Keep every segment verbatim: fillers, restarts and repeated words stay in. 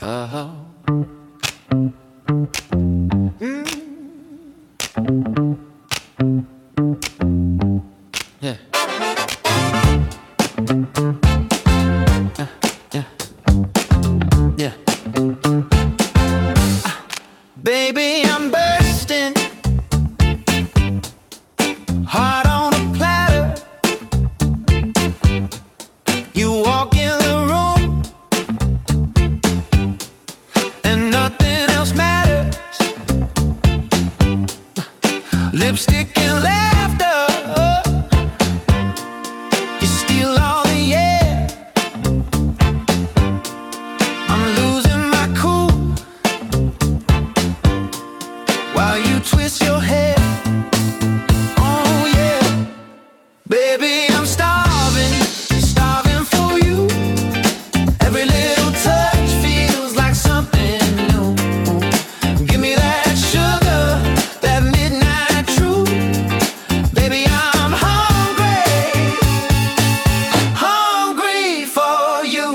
Oh. Mm. Yeah. Uh, yeah. Yeah. Uh, baby, I'm bursting. Heart on a platter. You walk in the room and nothing else matters. Lipstick and laughter. You steal all the air. I'm losing my cool while you twist your hair. Oh yeah, baby, I'm starving, starving for you. Every little touch feels like something new. Give me that sugar, that midnight truth. Baby, I'm hungry, hungry for you.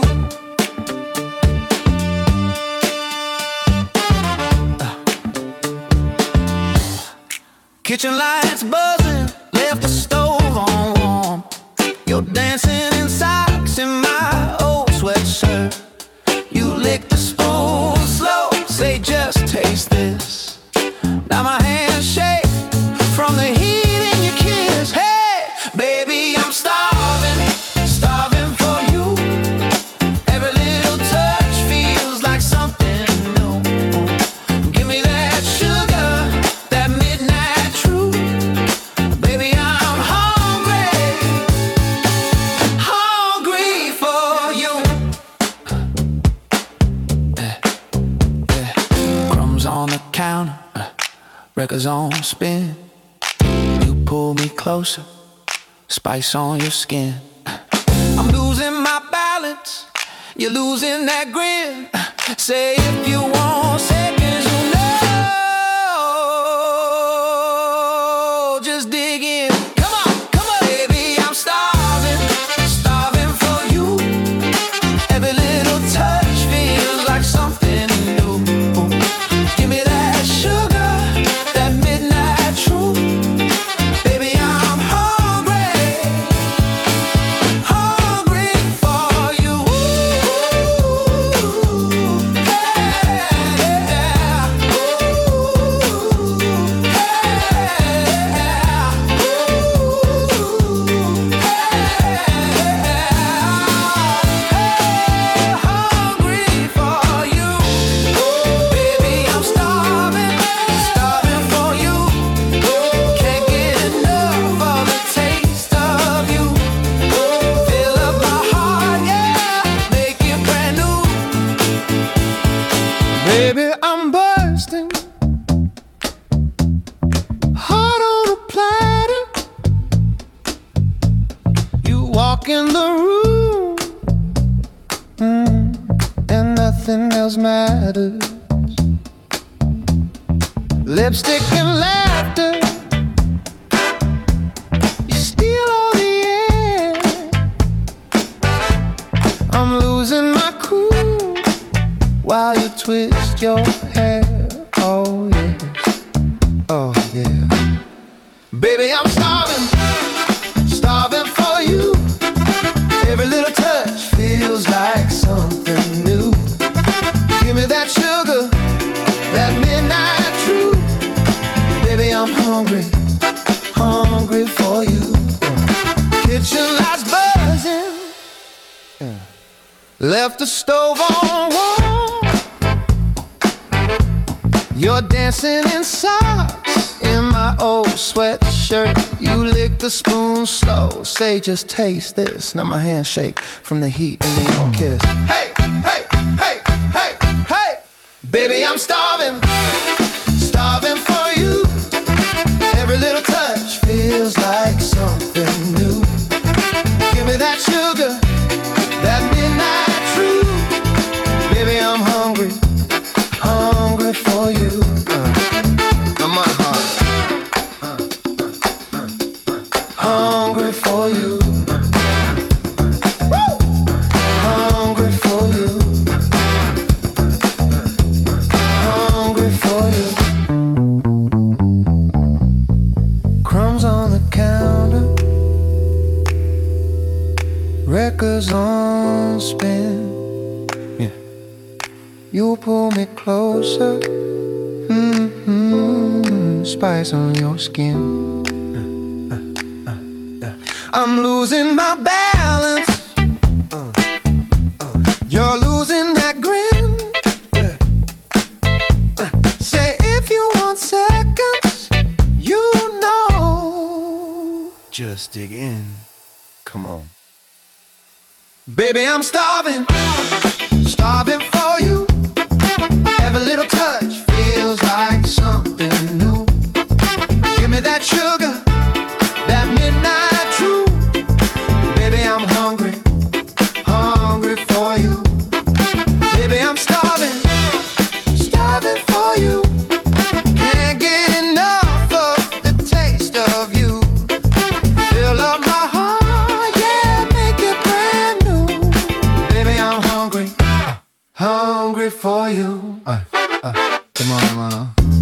Kitchen lights buzzing, left the stove on warm. You're dancing in socks in my old sweatshirt. You lick the spoon slow, say just taste this. Now my hands shake from the heat in your kiss. Hey, baby, I'm starving, starving for you. Every little touch feels like something new. Give me that sugar, that midnight truth. Baby, I'm hungry, hungry for you. Yeah, yeah. Crumbs on the counter, uh, records on spin. You pull me closer, spice on your skin. I'm losing my balance, you're losing that grin. Say if you want seconds, you know. Just dig in. Come on, come on, baby, I'm starving, starving for you. Every little touch feels like something new. Give me that sugar, that midnight truth. Baby, I'm hungry, hungry for you. Hungry for you. Baby, I'm starving, starving for you. Can't get enough of the taste of you. Fill up my heart, yeah, make it brand new. Baby, I'm bursting, heart on a platter. You walk in the room, mm, and nothing else matters. Lipstick and laughter. You steal all the air. I'm losing my cool while you twist your hair. Oh yeah, oh yeah. Baby, I'm starving, starving for you. Every little touch feels like something new. Give me that sugar, that midnight truth. Baby, I'm hungry, hungry for you. Kitchen lights buzzing, left the stove on warm. You're dancing in socks in my old sweatshirt. You lick the spoon slow, say just taste this. Now my hands shake from the heat in your kiss. Hey, hey, hey, hey, hey. Baby, I'm starving, starving for you. Every little touch feels like something new. Give me that sugar, that midnight truth. Baby, I'm hungry, hungry for you. Uh, now my heart, uh, uh, uh, hungry for you. Woo! Hungry for you. You pull me closer. Mm-hmm. Spice on your skin. I'm losing my balance. You're losing that grin. Say if you want seconds, you know. Just dig in. Come on. Baby, I'm starving. Starving for you. Every little touch feels like something new. Give me that sugar, that midnight true. Baby, I'm hungry, hungry for you. Baby, I'm starving, starving for you. Can't get enough of the taste of you. Fill up my heart, yeah, make it brand new. Baby, I'm hungry, hungry for you. Uh, uh, come on, come on.